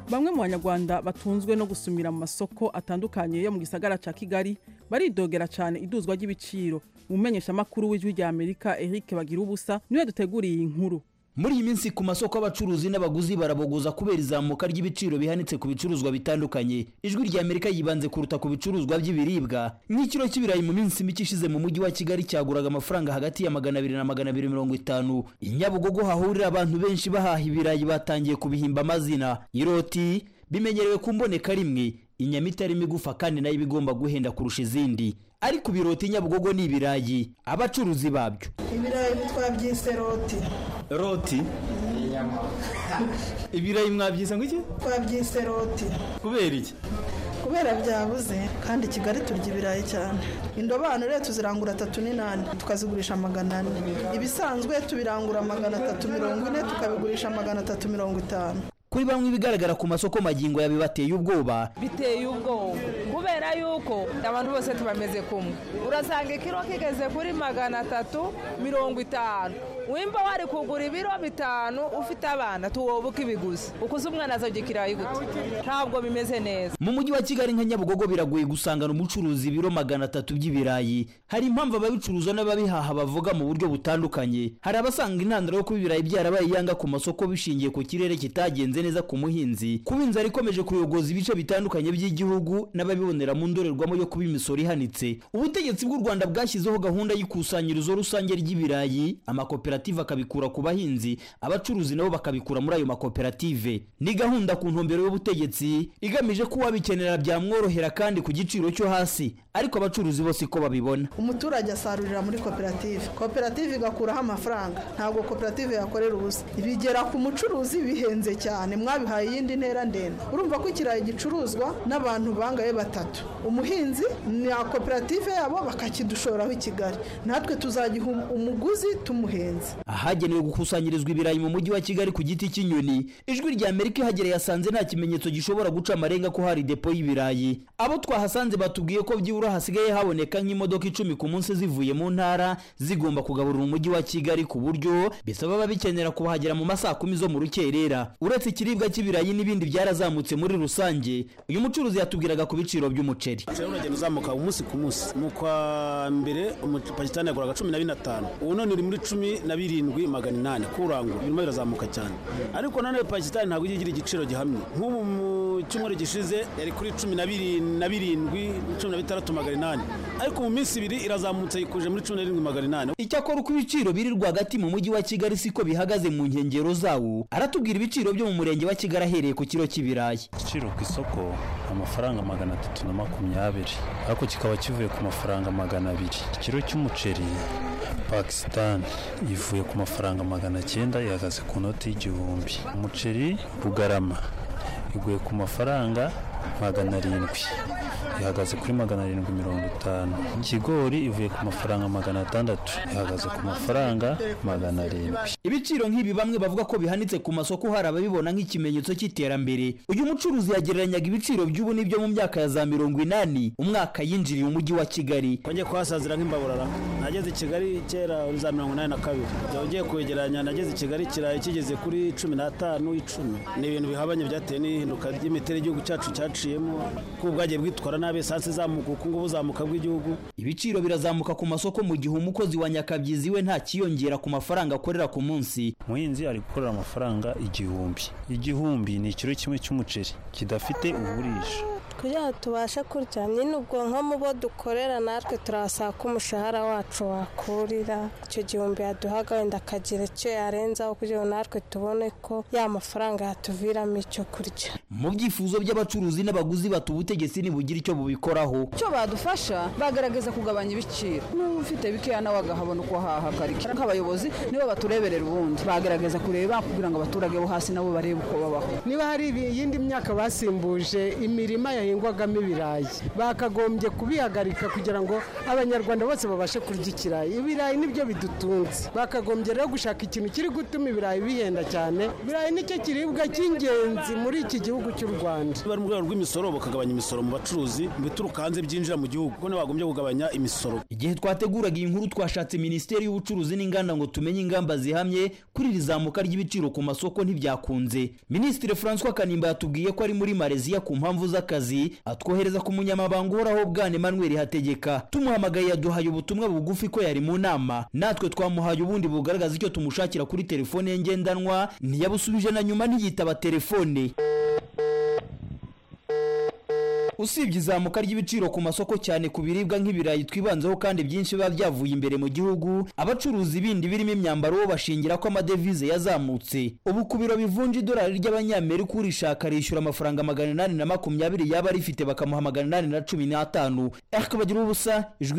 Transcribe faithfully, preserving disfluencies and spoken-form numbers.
Bamwe mu banyarwanda batunzwe no gusumira mu masoko atandukanye yo mu gisagara ca Kigali baridogera cyane iduzwa ry'ibiciro. Umumenyesha makuru w'ijwi rya Amerika Eric Bagirubusa niwe duteguriye inkuru. Muri iyi minsi ku masoko abacuruzi n'abaguzi barabogoza kubera izamuka ry'ibiciro bihanitse ku bicuruzwa bitandukanye. Ijwi rya Amerika yibanze kuruta ku bicuruzwa by'ibiribwa. Nk'ikiro cy'ibirayi mu minsi mike ishize mu mujyi wa Kigali cyaguraga amafaranga hagati ya magana abiri na magana abiri mirongo itanu. Inyabugogo hahurira abantu benshi bahaha ibirayi batangiye kubihimba amazina. Iroti bimenyerewe ku mboneka rimwe, inyamitari migufa kandi nayo bigomba guhenda kurusha izindi. Ariko biroti Nyabugogo ni ibirayi abacuruzi babyo. Ibirayi twabyise roti. Roti? Ibirayi mwabyise ngo iki? Twabyise roti. Kubera iki? Kubera byabuze kandi Kigali turya ibirayi cyane. Indobano rero tuzirangura atatu n'inani tukazigurisha magana ane. Ibisanzwe tubirangura magana atatu mirongo ine tukabigurisha magana atatu mirongo itanu. Kuri bamwe bigaragara ku masoko magingo yabibateye ubwoba. Biteye ubwoba kubera yuko abantu bose tubameze kumwe. Urasanga ikiro kigeze kuri magana atatu mirongo itanu. Wimba wari kugura ibiro bitanu ufite abana tuwobuka ibiguzi. Ukuze umwana azogikira yigute. Ntabwo bimeze neza. Mu mujyi wa Kigali nka Nyabugogo biragoye gusangana umucuruzi ibiro magana atatu by'ibirayi. Hari impamvu ababicuruza n'ababihaha bavuga mu buryo butandukanye. Hari abasanga intandaro yo kuba ibirayi byarabaye yanga ku masoko bishingiye ku kirere kitagenze neza ku muhinzi. Kubinza rikomeje kuyogoza ibice bitandukanye by'igihugu n'ababibonera mu ndorerwamo yo kuba imisoro ihanitse. Ubutegetsi bw'u Rwanda bwashyizeho gahunda y'ikusanyirizo rusange ry'ibirayi, amakoperative akabikura ku bahinzi, abacuruzi nabo bakabikura muri ayo makoperative. Ni gahunda ku ntumbero y'ubutegetsi igamije ko wabikenera byamworohera kandi ku giciro cyo hasi, ariko abacuruzi bose ko babibona. Umuturage asarurira muri koperative, koperative igakuraho amafaranga, ntabwo koperative yakorera ubusa. Ibigera ku mucuruzi bihenze cyane, mwabihaye iyindi ntera ndende. Urumva ko ikirayi gicuruzwa n'abantu bangaye batatu, umuhinzi na koperative yabo bakakidushoraho i Kigali, natwe tuzagiha umuguzi tumuhenze. Ahagenewe gukusanyirizwa ibirayi mu mujyi wa Kigali ku giti cy'inyoni, ijwi rya Amerika hagereye yasanze nta kimenyetso gishobora guca amarenga ko hari depo y'ibirayi. Abo twahasanze batubwiye ko byibura hasigaye haboneka nk'imodoka icumi ku munsi zivuye mu ntara zigomba kugaburira umujyi wa Kigali, ku buryo bisaba babikenera kubahagera mu masaa kumi zo mu rukerera. Uretse ikiribwa cy'ibirayi n'ibindi byarazamutse muri rusange, uyu mucuruzi yatubwiraga ku biciro by'umuceri. Uragenda uzamuka umunsi ku munsi. Mu kwa mbere umupakistani yaguraga cumi na bitanu, ubu none uri muri cumi na birindwi magana inani kurangura. Birimo birazamuka cyane, ariko none Pakistani ntabwo igira igiciro gihamye. Nk'ubu mu cyumweru gishize yari kuri cumi na birindwi cumi na bitandatu magana inani, ariko mu minsi ibiri irazamutse ikuje muri cumi na birindwi magana inani. Icyakora uko ibiciro biri rwagati mu mujyi wa Kigali siko bihagaze mu nkengero zawo. Aratubwira ibiciro byo mu murenge wa Kigali ahereye ku kiro cy'ibirayi. Igiciro ku isoko amafaranga magana atatu na makumyabiri, ariko kikaba kivuye ku mafaranga magana abiri. Ikiro cy'umuceri Pakistan ivuye ku mafaranga magana cyenda ihagaze ku noti y'igihumbi. Umuceri Bugarama iguye ku mafaranga magana arindwi ihagaze kuri magana arindwi mirongo itanu. Ikigori ivuye ku mafaranga magana atandatu ihagaze ku mafaranga magana arindwi. Ibiciro nk'ibi bamwe bavuga ko bihanitse ku masoko hari ababibona nk'ikimenyetso cy'iterambere. Uyu mucuruzi yagereranyaga ibiciro by'ubu n'ibyo mu myaka ya za mirongo inani umwaka yinjiriye umujyi wa Kigali. Konje kwasazira nk'imbaburara, nageze i Kigali kera za mirongo inani na kabiri, ugiye kwegeranya nageze i Kigali kirayi kigeze kuri cumi n'atanu icumi. Ni ibintu bihabanye byateye n'ihinduka ry'imiterere y'igihugu cyacu caciyemo, ko bwagiye bwitwara nabi, sanse zamuka ukungu buzamuka bw'igihugu. Ibiciro birazamuka ku masoko mu gihe umukozi wa Nyakabyizi we nta kiyongera ku mafaranga akorera ku munsi. Muhinzi ari gukorera amafaranga igihumbi. Igihumbi ni ikiro kimwe cy'umuceri kidafite uburisha. Kugira tubashe kurya nyine ubwo nko mu bo dukorera natwe turasaba ko umushahara wacu wakurira icyo gihumbi yaduhaga wenda akagira icyo yarenzaho kugira ngo natwe tubone ko ya mafaranga yatuviramo icyo kurya. Mu byifuzo by'abacuruzi n'abaguzi batu ubutegetsi nibugira icyo bubikoraho. Cyo badufasha bagaragaza kugabanya ibiciro. N'ufite bikeya nawe agahabona uko hahakarika. Nk'abayobozi nibo batureberera ubundi. Bagaragaza kureba kugira ngo abaturage bo hasi nabo barebe uko babaho. Niba hari iyindi myaka basimbuje imirima ya hahingwagamo ibirayi bakagombye kubihagarika kugira ngo abanyarwanda bose babashe kurya ikirayi. Ibirayi nibyo bidutunze, bakagombye rero gushaka ikintu kiri gutuma ibirayi bihenda cyane. Ibirayi nicyo kiribwa cy'ingenzi muri iki gihugu cy'u Rwanda. Bari mu rwego rw'imisoro bakagabanya imisoro mu bacuruzi mu bituruka hanze byinjira mu gihugu, kuko bagombye kugabanya imisoro. Igihe twateguraga iyi nkuru twashatse Minisiteri y'Ubucuruzi n'Inganda ngo tumenye ingamba zihamye kuri iri zamuka ry'ibiciro ku masoko ntibyakunze. Minisitiri François Kanimba yatubwiye ko ari muri Malaysia ku mpamvu z'akazi, atwohereza ku munyamabanga uhoraho Bwana Emmanuel Hategeka. Tumuhamagaye yaduhaye ubutumwa bugufi ko yari mu nama, natwe twamuhaye ubundi bugaragaza icyo tumushakira kuri telefone ye ngendanwa, ntiyabusubije na nyuma ntiyitaba telefone. Usibye izamuka ry'ibiciro ku masoko cyane ku biribwa nk'ibirayi twibanzeho kandi byinshi biba byavuye imbere mu gihugu, abacuruzi bindi birimo imyambaro bo bashingira ko amadevize yazamutse. Ubu ku biro bivunja idolari ry'abanyamerika urishaka rishyura amafaranga magana inani na makumyabiri yaba rifite bakamuha magana inani na cumi n'atanu. Ariko bagira ubusa ijwi